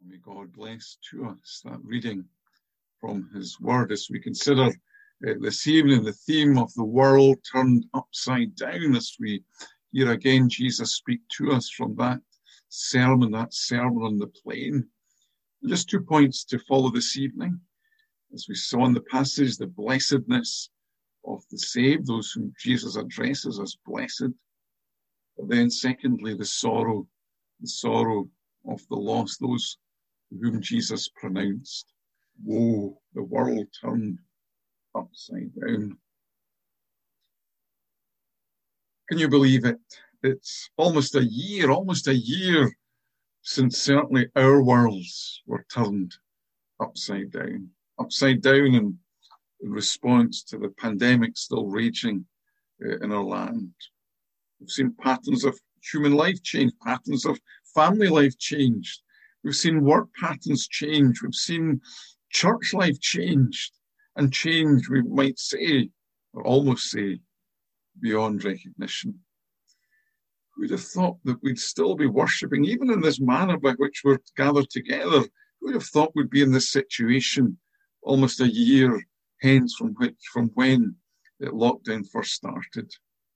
May God bless to us that reading from his word as we consider this evening the theme of the world turned upside down, as we hear again Jesus speak to us from that sermon on the plain. And just 2 points to follow this evening. As we saw in the passage, the blessedness of the saved, those whom Jesus addresses as blessed. But then secondly, the sorrow of the lost, those whom Jesus pronounced, woe, the world turned upside down. Can you believe it? It's almost a year since certainly our worlds were turned upside down in response to the pandemic still raging in our land. We've seen patterns of human life change, patterns of family life changed. We've seen work patterns change. We've seen church life changed, and change, we might say, or almost say, beyond recognition. Who'd have thought that we'd still be worshipping, even in this manner by which we're gathered together? Who'd have thought we'd be in this situation almost a year hence from when the lockdown first started?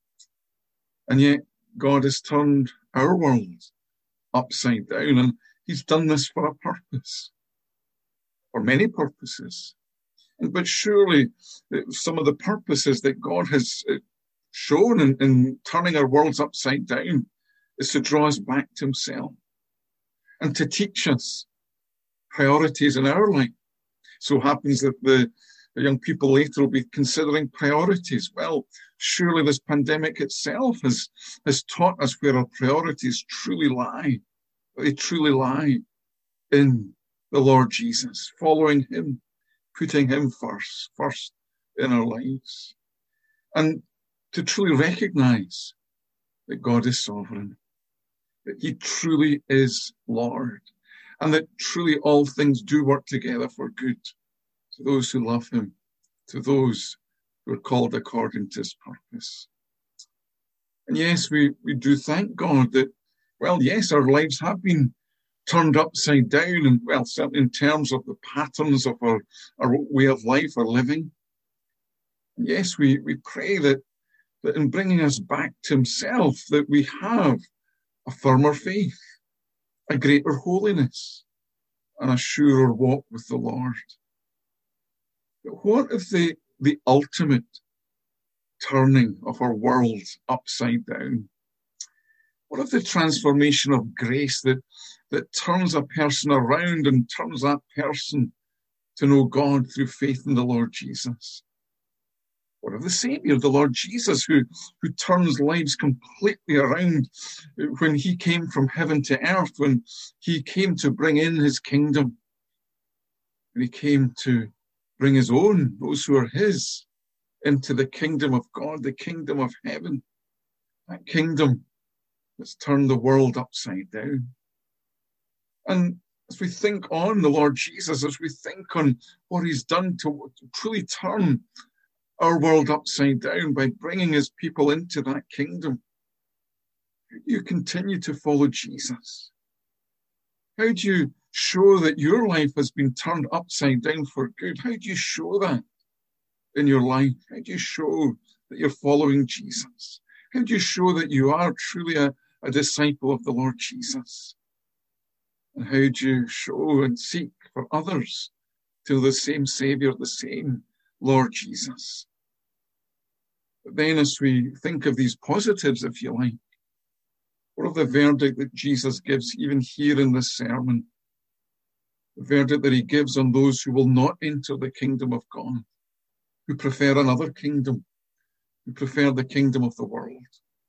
And yet, God has turned our world upside down, and he's done this for a purpose, for many purposes. But surely some of the purposes that God has shown in turning our worlds upside down is to draw us back to himself and to teach us priorities in our life. So happens that the young people later will be considering priorities. Well, surely this pandemic itself has taught us where our priorities truly lie. They truly lie in the Lord Jesus, following him, putting him first in our lives. And to truly recognize that God is sovereign, that he truly is Lord, and that truly all things do work together for good to those who love him, to those who are called according to his purpose. And yes, we do thank God that, well, yes, our lives have been turned upside down, and well, certainly in terms of the patterns of our way of life, our living. And yes, we pray that in bringing us back to himself, that we have a firmer faith, a greater holiness, and a surer walk with the Lord. But what if the ultimate turning of our world upside down? What if the transformation of grace that turns a person around and turns that person to know God through faith in the Lord Jesus? What of the Savior, the Lord Jesus, who turns lives completely around when he came from heaven to earth, when he came to bring in his kingdom, and he came to bring his own, those who are his, into the kingdom of God, the kingdom of heaven, that kingdom that's turned the world upside down. And as we think on the Lord Jesus, as we think on what he's done to truly turn our world upside down by bringing his people into that kingdom, how do you continue to follow Jesus? How do you show that your life has been turned upside down for good? How do you show that in your life? How do you show that you're following Jesus? How do you show that you are truly a disciple of the Lord Jesus? And how do you show and seek for others to the same Savior, the same Lord Jesus? But then as we think of these positives, if you like, what of the verdict that Jesus gives even here in this sermon? The verdict that he gives on those who will not enter the kingdom of God, who prefer another kingdom, who prefer the kingdom of the world.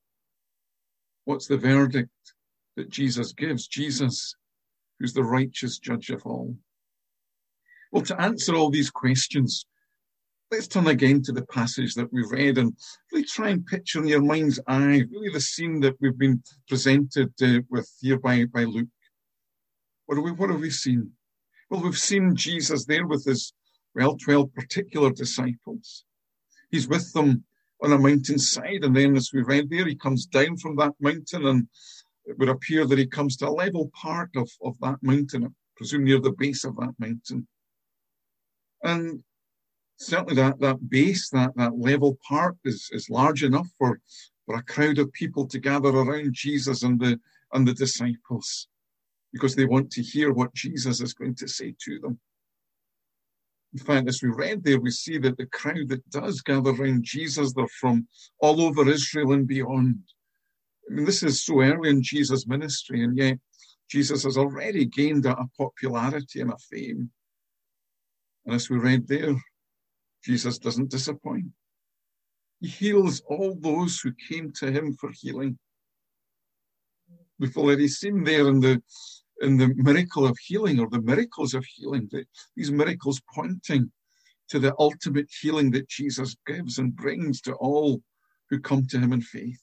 What's the verdict that Jesus gives? Jesus, who's the righteous judge of all. Well, to answer all these questions, let's turn again to the passage that we read and really try and picture in your mind's eye really the scene that we've been presented with here by Luke. What have we seen? Well, we've seen Jesus there with his, 12 particular disciples. He's with them on a mountainside, and then as we read there, he comes down from that mountain, and it would appear that he comes to a level part of that mountain, a presume near the base of that mountain. And certainly that base, that level part is large enough for a crowd of people to gather around Jesus and the disciples, because they want to hear what Jesus is going to say to them. In fact, as we read there, we see that the crowd that does gather around Jesus, they're from all over Israel and beyond. I mean, this is so early in Jesus' ministry, and yet Jesus has already gained a popularity and a fame. And as we read there, Jesus doesn't disappoint. He heals all those who came to him for healing. We've already seen there in the miracle of healing, or the miracles of healing, these miracles pointing to the ultimate healing that Jesus gives and brings to all who come to him in faith.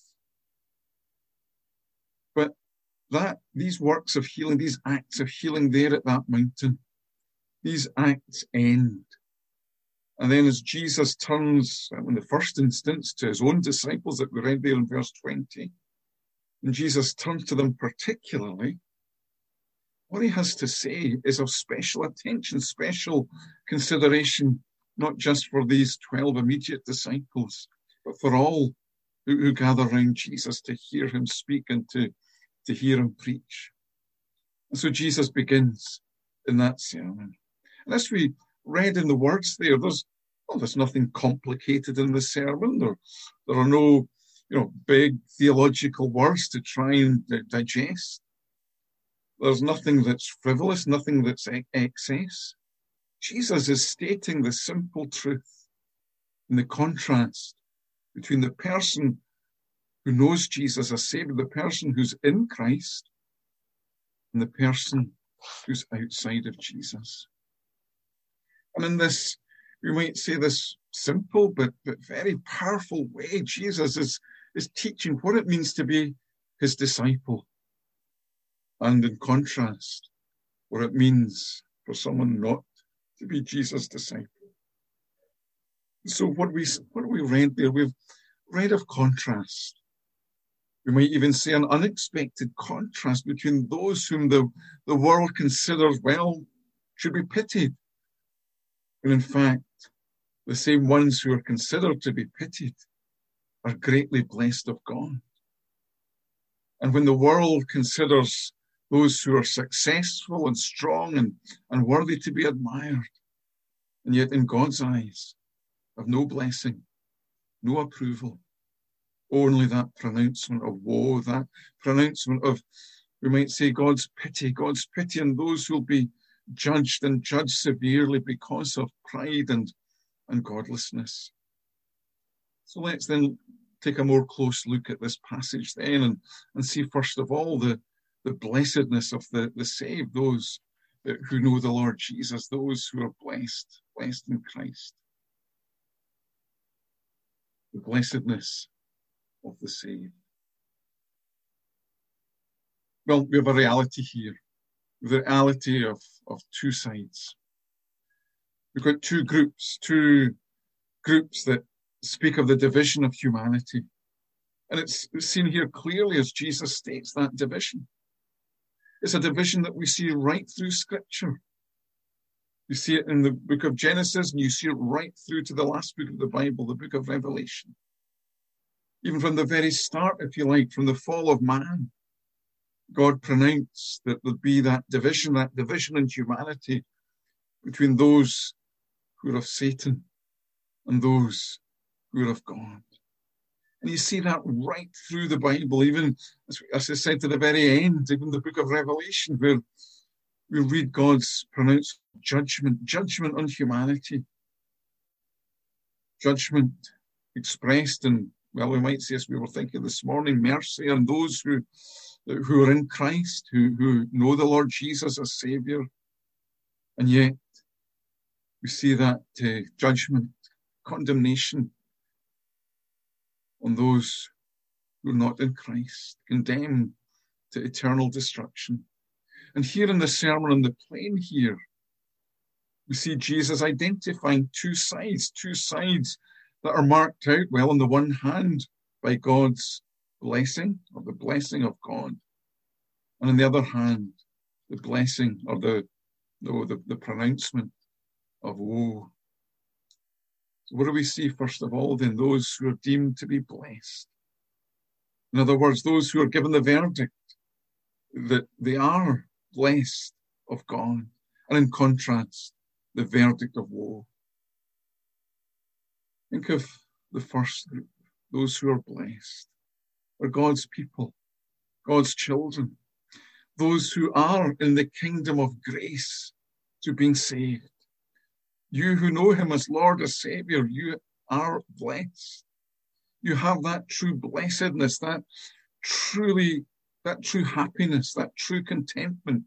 But these works of healing, these acts of healing there at that mountain, these acts end. And then as Jesus turns, in the first instance, to his own disciples that we read there in verse 20, and Jesus turns to them particularly, what he has to say is of special attention, special consideration, not just for these 12 immediate disciples, but for all who gather around Jesus to hear him speak and to hear him preach. And so Jesus begins in that sermon. And as we read in the words there, there's nothing complicated in the sermon. There are no big theological words to try and digest. There's nothing that's frivolous, nothing that's excess. Jesus is stating the simple truth in the contrast between the person who knows Jesus as Savior, the person who's in Christ, and the person who's outside of Jesus. And in this, we might say this simple but very powerful way, Jesus is teaching what it means to be his disciple. And in contrast, what it means for someone not to be Jesus' disciple. So what we read there, we've read of contrast. We might even say an unexpected contrast between those whom the world considers, should be pitied. And in fact, the same ones who are considered to be pitied are greatly blessed of God. And when the world considers those who are successful and strong and worthy to be admired, and yet in God's eyes have no blessing, no approval, only that pronouncement of woe, that pronouncement of, we might say, God's pity on those who will be judged and judged severely because of pride and godlessness. So let's then take a more close look at this passage then and see first of all the blessedness of the saved, those who know the Lord Jesus, those who are blessed in Christ. The blessedness of the saved. Well, we have a reality here, the reality of two sides. We've got two groups that speak of the division of humanity. And it's seen here clearly as Jesus states that division. It's a division that we see right through Scripture. You see it in the book of Genesis, and you see it right through to the last book of the Bible, the book of Revelation. Even from the very start, if you like, from the fall of man, God pronounced that there'd be that division in humanity between those who are of Satan and those who are of God. And you see that right through the Bible, even, as I said, to the very end, even the book of Revelation, where we read God's pronounced judgment on humanity. Judgment expressed in, we might say, as we were thinking this morning, mercy on those who are in Christ, who know the Lord Jesus as Savior. And yet, we see that judgment, condemnation on those who are not in Christ, condemned to eternal destruction. And here in the Sermon on the Plain here, we see Jesus identifying two sides that are marked out, on the one hand, by God's blessing, or the blessing of God, and on the other hand, the blessing or the No, the pronouncement of woe. So what do we see first of all then? Those who are deemed to be blessed. In other words, those who are given the verdict that they are blessed of God. And in contrast, the verdict of woe. Think of the first group, those who are blessed, are God's people, God's children, those who are in the kingdom of grace to being saved. You who know him as Lord, as Savior, you are blessed. You have that true blessedness, that true happiness, that true contentment.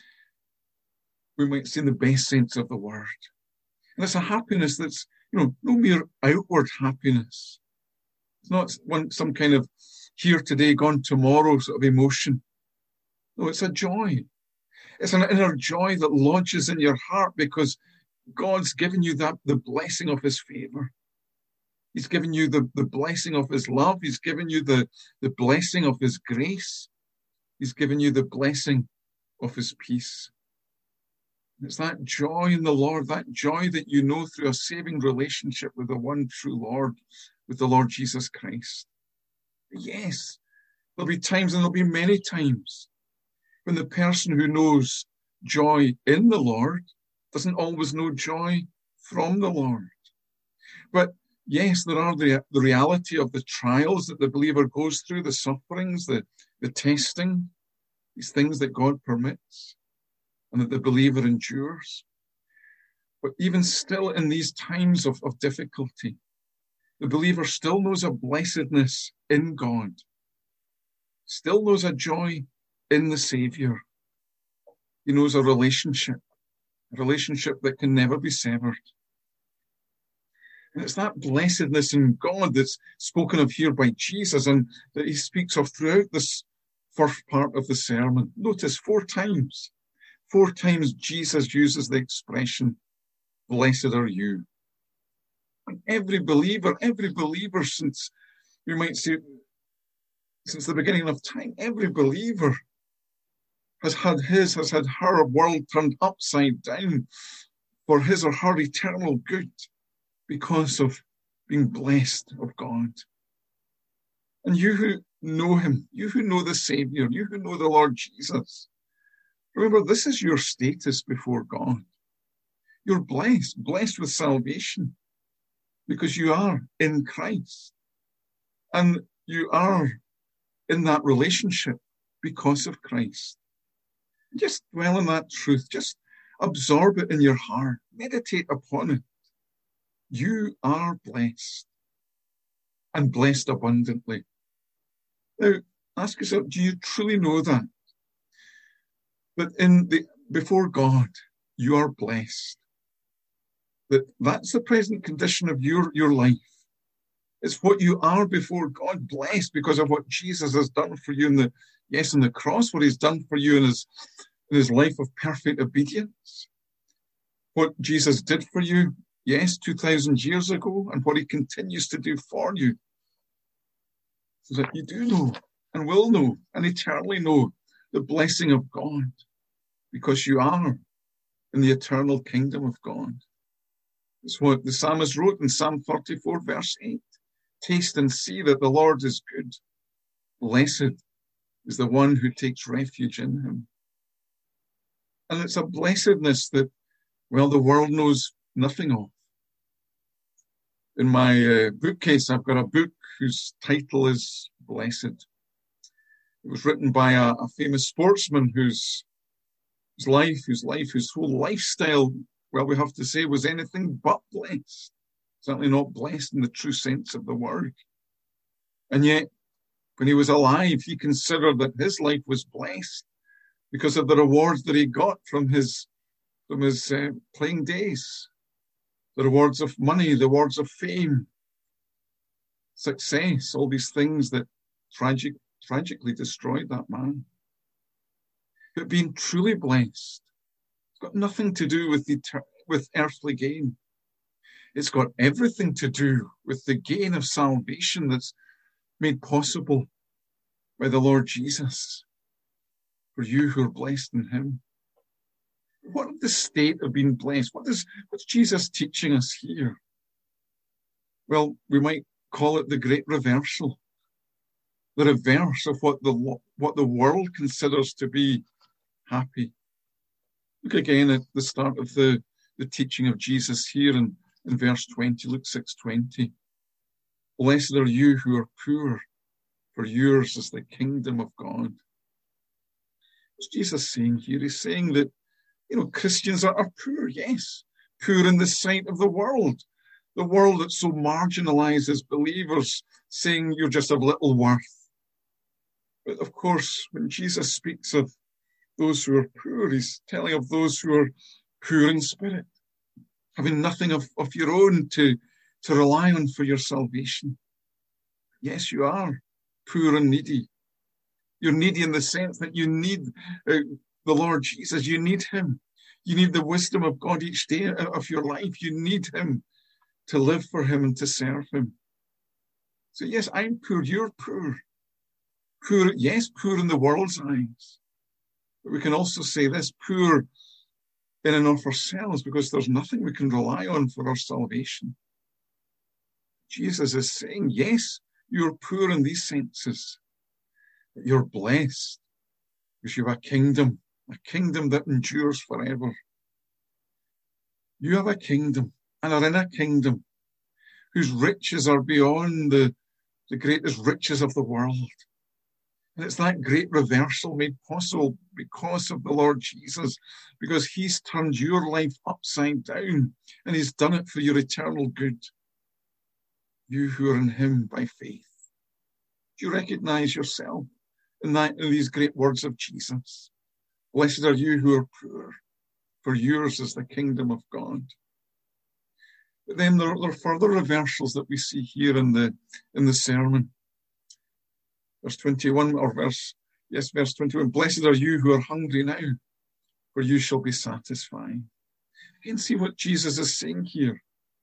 We might say in the best sense of the word. And it's a happiness that's, no mere outward happiness. It's not some kind of here today, gone tomorrow sort of emotion. No, it's a joy. It's an inner joy that lodges in your heart because God's given you the blessing of his favor. He's given you the blessing of his love. He's given you the blessing of his grace. He's given you the blessing of his peace. It's that joy in the Lord, that joy that you know through a saving relationship with the one true Lord, with the Lord Jesus Christ. Yes, there'll be times, and there'll be many times, when the person who knows joy in the Lord doesn't always know joy from the Lord. But yes, there are the reality of the trials that the believer goes through, the sufferings, the testing, these things that God permits and that the believer endures. But even still in these times of difficulty, the believer still knows a blessedness in God, still knows a joy in the Savior. He knows a relationship that can never be severed. And it's that blessedness in God that's spoken of here by Jesus and that he speaks of throughout this first part of the sermon. Notice 4 times Jesus uses the expression, blessed are you. And every believer since, you might say, since the beginning of time, every believer has had her world turned upside down for his or her eternal good because of being blessed of God. And you who know him, you who know the Savior, you who know the Lord Jesus, remember, this is your status before God. You're blessed with salvation because you are in Christ. And you are in that relationship because of Christ. Just dwell on that truth. Just absorb it in your heart. Meditate upon it. You are blessed and blessed abundantly. Now, ask yourself, do you truly know that? That before God, you are blessed. That's the present condition of your life. It's what you are before God, blessed because of what Jesus has done for you on the cross, what he's done for you in his life of perfect obedience. What Jesus did for you, 2,000 years ago, and what he continues to do for you. So that you do know and will know and eternally know the blessing of God because you are in the eternal kingdom of God. It's what the psalmist wrote in Psalm 34, verse 8. Taste and see that the Lord is good. Blessed is the one who takes refuge in him. And it's a blessedness that, the world knows nothing of. In my bookcase, I've got a book whose title is Blessed. It was written by a famous sportsman whose whole lifestyle, we have to say, was anything but blessed. Certainly not blessed in the true sense of the word. And yet, when he was alive, he considered that his life was blessed because of the rewards that he got from his playing days. The rewards of money, the rewards of fame, success, all these things that tragically destroyed that man. But being truly blessed, it's got nothing to do with earthly gain. It's got everything to do with the gain of salvation that's made possible by the Lord Jesus for you who are blessed in him. What of the state of being blessed? What's Jesus teaching us here? Well, we might call it the great reversal, the reverse of what the world considers to be happy. Look again at the start of the teaching of Jesus here in verse 20, Luke 6:20. Blessed are you who are poor, for yours is the kingdom of God. What's Jesus saying here? He's saying that, Christians are poor, yes, poor in the sight of the world that so marginalizes believers, saying you're just of little worth. But of course, when Jesus speaks of those who are poor, he's telling of those who are poor in spirit, having nothing of your own to rely on for your salvation. Yes, you are poor and needy. You're needy in the sense that you need the Lord Jesus. You need him. You need the wisdom of God each day of your life. You need him to live for him and to serve him. So yes, I'm poor. You're poor. Poor, yes, poor in the world's eyes. But we can also say this, poor in and of ourselves, because there's nothing we can rely on for our salvation. Jesus is saying, yes, you're poor in these senses, but you're blessed because you have a kingdom that endures forever. You have a kingdom and are in a kingdom whose riches are beyond the greatest riches of the world. And it's that great reversal made possible because of the Lord Jesus, because he's turned your life upside down and he's done it for your eternal good. You who are in him by faith. Do you recognize yourself in these great words of Jesus? Blessed are you who are poor, for yours is the kingdom of God. But then there are further reversals that we see here in the sermon. Verse 21, verse 21. Blessed are you who are hungry now, for you shall be satisfied. You can see what Jesus is saying here.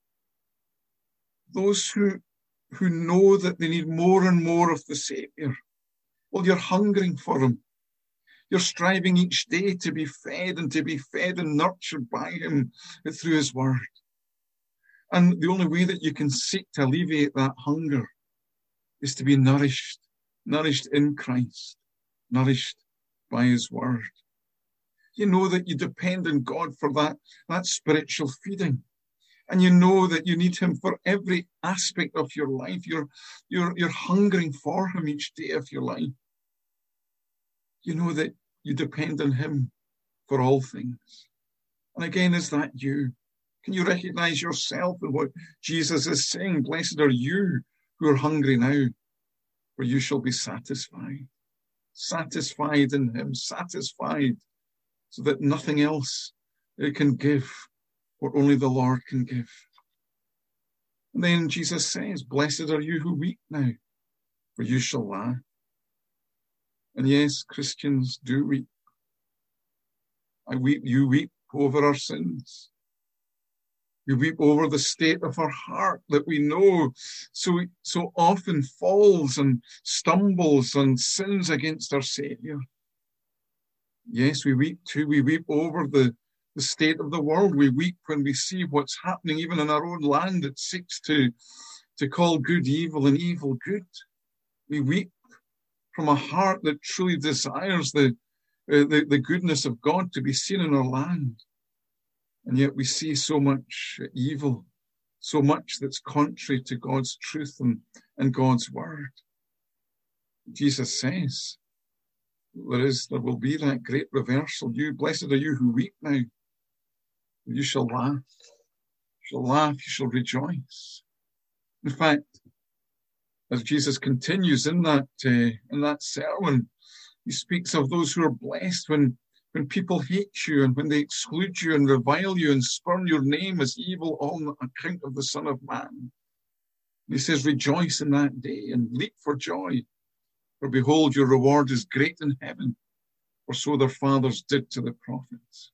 Those who know that they need more and more of the Savior. Well, you're hungering for him. You're striving each day to be fed and nurtured by him through his word. And the only way that you can seek to alleviate that hunger is to be nourished in Christ, nourished by his word. You know that you depend on God for that spiritual feeding. And you know that you need him for every aspect of your life. You're hungering for him each day of your life. You know that you depend on him for all things. And again, is that you? Can you recognize yourself in what Jesus is saying? Blessed are you who are hungry now, for you shall be satisfied. Satisfied in him, satisfied so that nothing else can give what only the Lord can give. And then Jesus says, blessed are you who weep now, for you shall laugh. And yes, Christians do weep. You weep over our sins. We weep over the state of our heart that we know so often falls and stumbles and sins against our Savior. Yes, we weep too. We weep over the state of the world. We weep when we see what's happening even in our own land that seeks to call good evil and evil good. We weep from a heart that truly desires the goodness of God to be seen in our land. And yet we see so much evil, so much that's contrary to God's truth and God's word. Jesus says, there will be that great reversal. Blessed are you who weep now. You shall laugh. You shall laugh, you shall rejoice. In fact, as Jesus continues in that sermon, he speaks of those who are blessed when people hate you and when they exclude you and revile you and spurn your name as evil on account of the Son of Man. And he says, rejoice in that day and leap for joy. For behold, your reward is great in heaven, for so their fathers did to the prophets.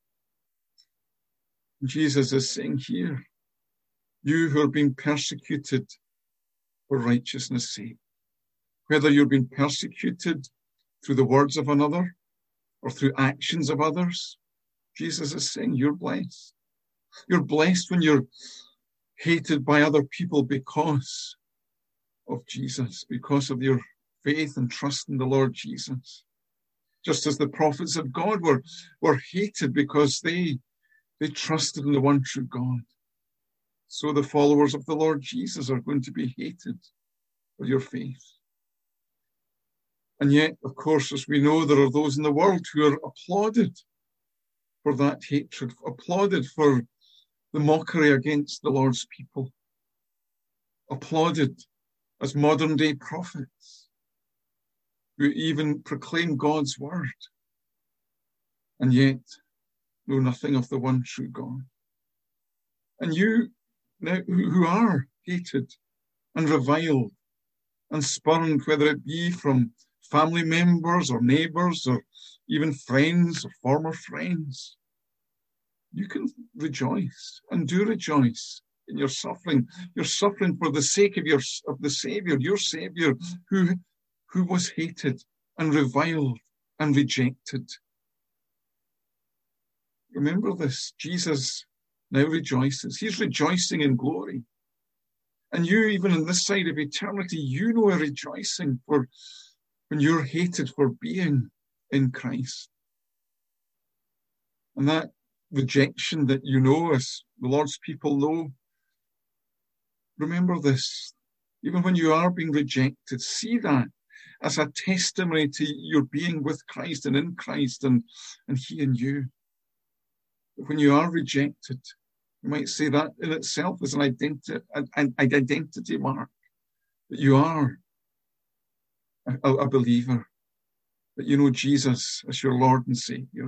And Jesus is saying here, you who are being persecuted for righteousness' sake, whether you're being persecuted through the words of another or through actions of others, Jesus is saying, you're blessed. You're blessed when you're hated by other people because of Jesus, because of your faith and trust in the Lord Jesus. Just as the prophets of God were hated because they trusted in the one true God. So the followers of the Lord Jesus are going to be hated for your faith. And yet, of course, as we know, there are those in the world who are applauded for that hatred, applauded for the mockery against the Lord's people, applauded as modern day prophets who even proclaim God's word and yet know nothing of the one true God. And you now who are hated and reviled and spurned, whether it be from family members or neighbors or even friends or former friends, you can rejoice and do rejoice in your suffering. You're suffering for the sake of the Savior, your Savior, who was hated and reviled and rejected. Remember this, Jesus now rejoices. He's rejoicing in glory. And you, even on this side of eternity, you know a rejoicing for when you're hated for being in Christ. And that rejection that you know, as the Lord's people know, remember this. Even when you are being rejected, see that as a testimony to your being with Christ and in Christ and He in you. But when you are rejected, you might say that in itself is an identity mark, that you are a believer, that you know Jesus as your Lord and Savior.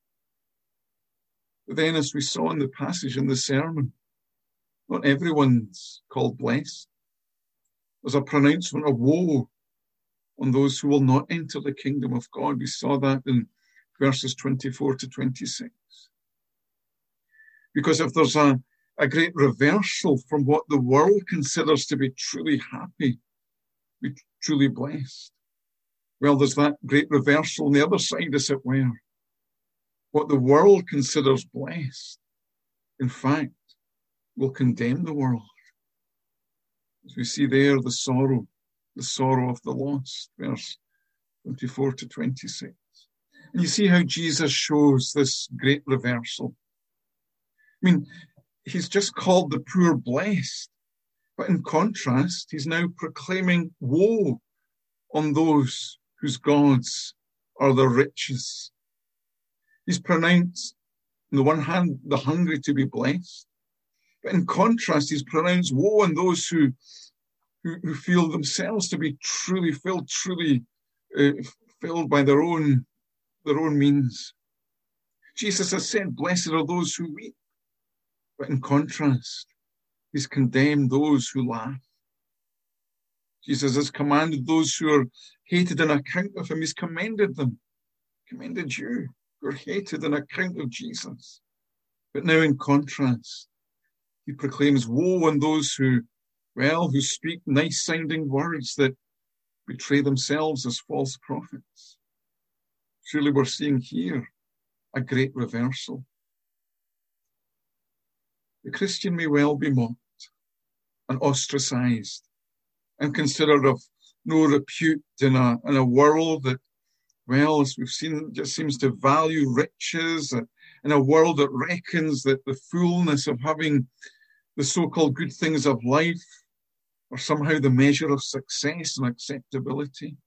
But then, as we saw in the passage in the sermon, not everyone's called blessed. There's a pronouncement of woe on those who will not enter the kingdom of God. We saw that in verses 24 to 26. Because if there's a great reversal from what the world considers to be truly happy, be truly blessed, well, there's that great reversal on the other side, as it were. What the world considers blessed, in fact, will condemn the world. As we see there, the sorrow of the lost, verse 24 to 26. And you see how Jesus shows this great reversal. I mean, he's just called the poor blessed, but in contrast, he's now proclaiming woe on those whose gods are their riches. He's pronounced, on the one hand, the hungry to be blessed, but in contrast, he's pronounced woe on those who feel themselves to be truly filled, filled by their own means. Jesus has said, "Blessed are those who weep," but in contrast, he's condemned those who laugh. Jesus has commanded those who are hated on account of him. He's commended them, commended you who are hated on account of Jesus. But now in contrast, he proclaims woe on those who speak nice-sounding words that betray themselves as false prophets. Surely we're seeing here a great reversal. The Christian may well be mocked and ostracized and considered of no repute in a world that, as we've seen, just seems to value riches, in a world that reckons that the fullness of having the so-called good things of life are somehow the measure of success and acceptability.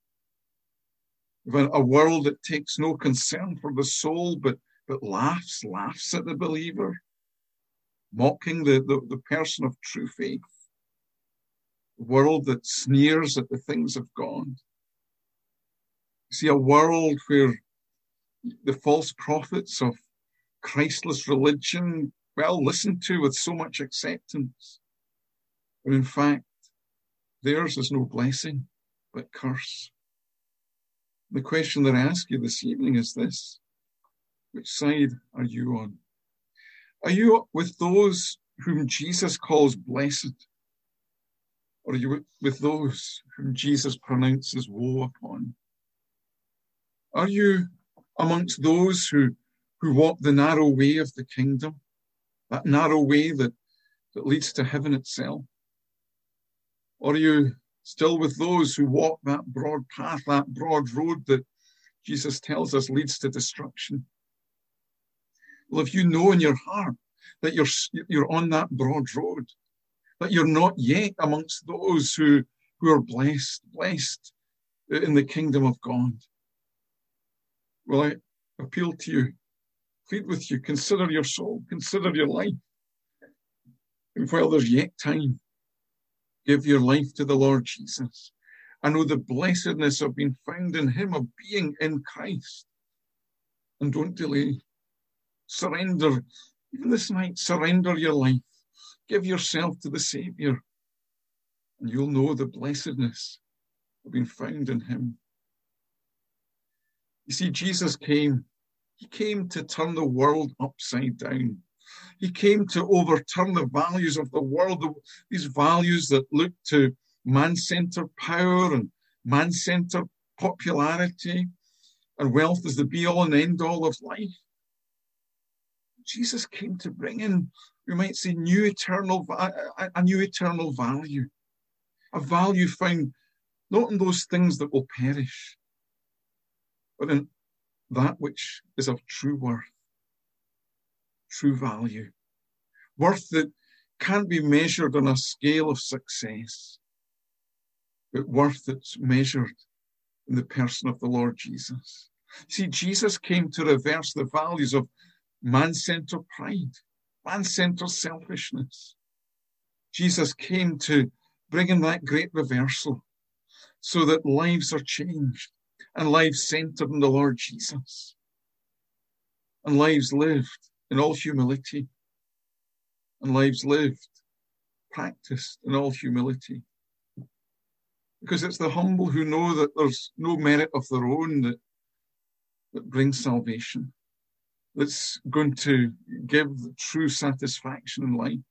A world that takes no concern for the soul, but laughs at the believer, mocking the person of true faith. A world that sneers at the things of God. You see, a world where the false prophets of Christless religion, listened to with so much acceptance. But in fact, theirs is no blessing, but curse. The question that I ask you this evening is this: which side are you on? Are you with those whom Jesus calls blessed? Or are you with those whom Jesus pronounces woe upon? Are you amongst those who who walk the narrow way of the kingdom, that narrow way that leads to heaven itself? Or are you still with those who walk that broad path, that broad road that Jesus tells us leads to destruction? Well, if you know in your heart that you're on that broad road, that you're not yet amongst those who are blessed in the kingdom of God, well, I appeal to you, plead with you, consider your soul, consider your life. And while there's yet time, give your life to the Lord Jesus. I know the blessedness of being found in him, of being in Christ. And don't delay. Surrender. Even this night, surrender your life. Give yourself to the Savior. And you'll know the blessedness of being found in him. You see, Jesus came. He came to turn the world upside down. He came to overturn the values of the world, these values that look to man-centered power and man-centered popularity and wealth as the be-all and end-all of life. Jesus came to bring in, we might say, a new eternal value, a value found not in those things that will perish, but in that which is of true worth, true value, worth that can't be measured on a scale of success, but worth that's measured in the person of the Lord Jesus. See, Jesus came to reverse the values of man-centered pride, man-centered selfishness. Jesus came to bring in that great reversal so that lives are changed and lives centered in the Lord Jesus and lives lived in all humility and lives lived, practiced in all humility. Because it's the humble who know that there's no merit of their own that brings salvation, that's going to give the true satisfaction in life.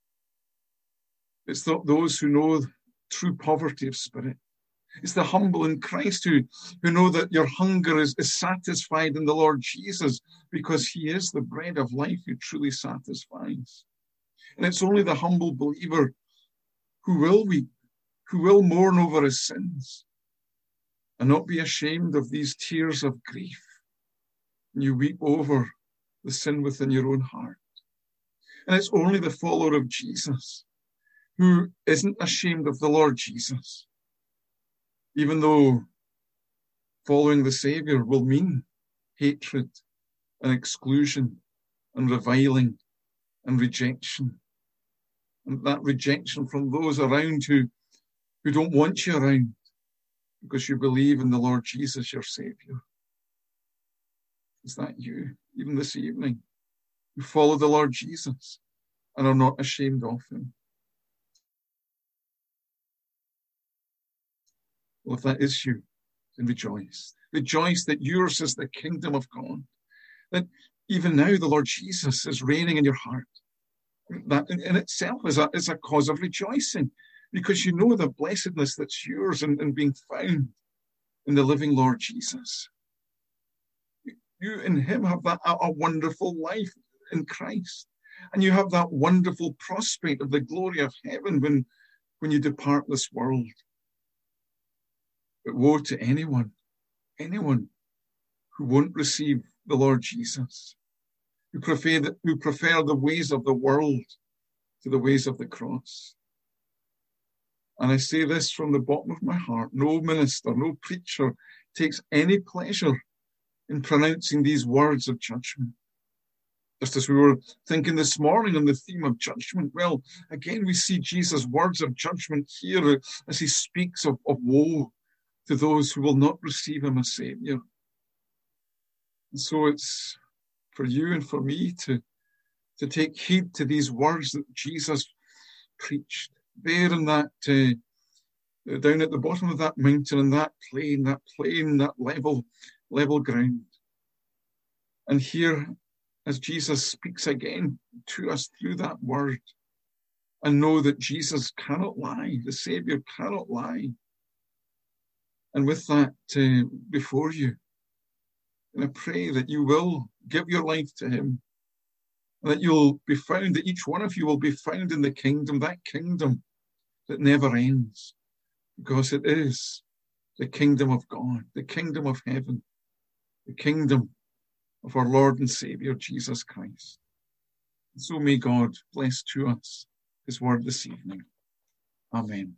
It's those who know true poverty of spirit. It's the humble in Christ who know that your hunger is satisfied in the Lord Jesus because he is the bread of life who truly satisfies. And it's only the humble believer who will weep, who will mourn over his sins and not be ashamed of these tears of grief. And you weep over the sin within your own heart. And it's only the follower of Jesus who isn't ashamed of the Lord Jesus, even though following the Savior will mean hatred and exclusion and reviling and rejection. And that rejection from those around who don't want you around because you believe in the Lord Jesus, your Savior. Is that you, even this evening, who follow the Lord Jesus and are not ashamed of him? Well, if that is you, then rejoice. Rejoice that yours is the kingdom of God. That even now the Lord Jesus is reigning in your heart. That in itself is a cause of rejoicing, because you know the blessedness that's yours in being found in the living Lord Jesus. You in him have a wonderful life in Christ. And you have that wonderful prospect of the glory of heaven when you depart this world. But woe to anyone who won't receive the Lord Jesus, who prefer the ways of the world to the ways of the cross. And I say this from the bottom of my heart. No minister, no preacher takes any pleasure in pronouncing these words of judgment. Just as we were thinking this morning on the theme of judgment, well, again, we see Jesus' words of judgment here as he speaks of woe to those who will not receive him as Savior. And so it's for you and for me to take heed to these words that Jesus preached there in that, down at the bottom of that mountain, in that plain, that level ground. And here, as Jesus speaks again to us through that word, and know that Jesus cannot lie, the Savior cannot lie. And with that before you, and I pray that you will give your life to him, and that you'll be found, that each one of you will be found in the kingdom, that kingdom that never ends, because it is the kingdom of God, the kingdom of heaven, the kingdom of our Lord and Savior, Jesus Christ. And so may God bless to us his word this evening. Amen.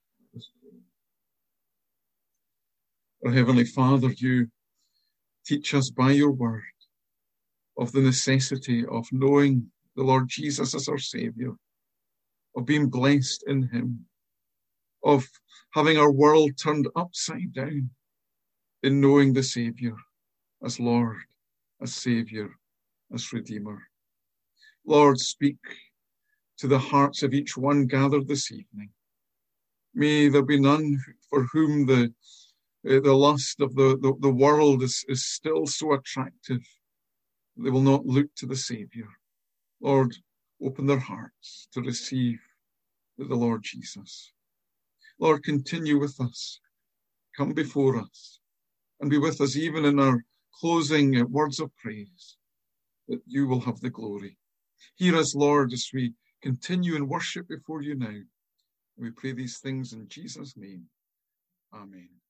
Our Heavenly Father, you teach us by your word of the necessity of knowing the Lord Jesus as our Savior, of being blessed in him, of having our world turned upside down in knowing the Savior as Lord, as Savior, as Redeemer. Lord, speak to the hearts of each one gathered this evening. May there be none for whom the lust of the world is still so attractive. They will not look to the Savior. Lord, open their hearts to receive the Lord Jesus. Lord, continue with us. Come before us and be with us even in our closing words of praise, that you will have the glory. Hear us, Lord, as we continue in worship before you now. We pray these things in Jesus' name. Amen.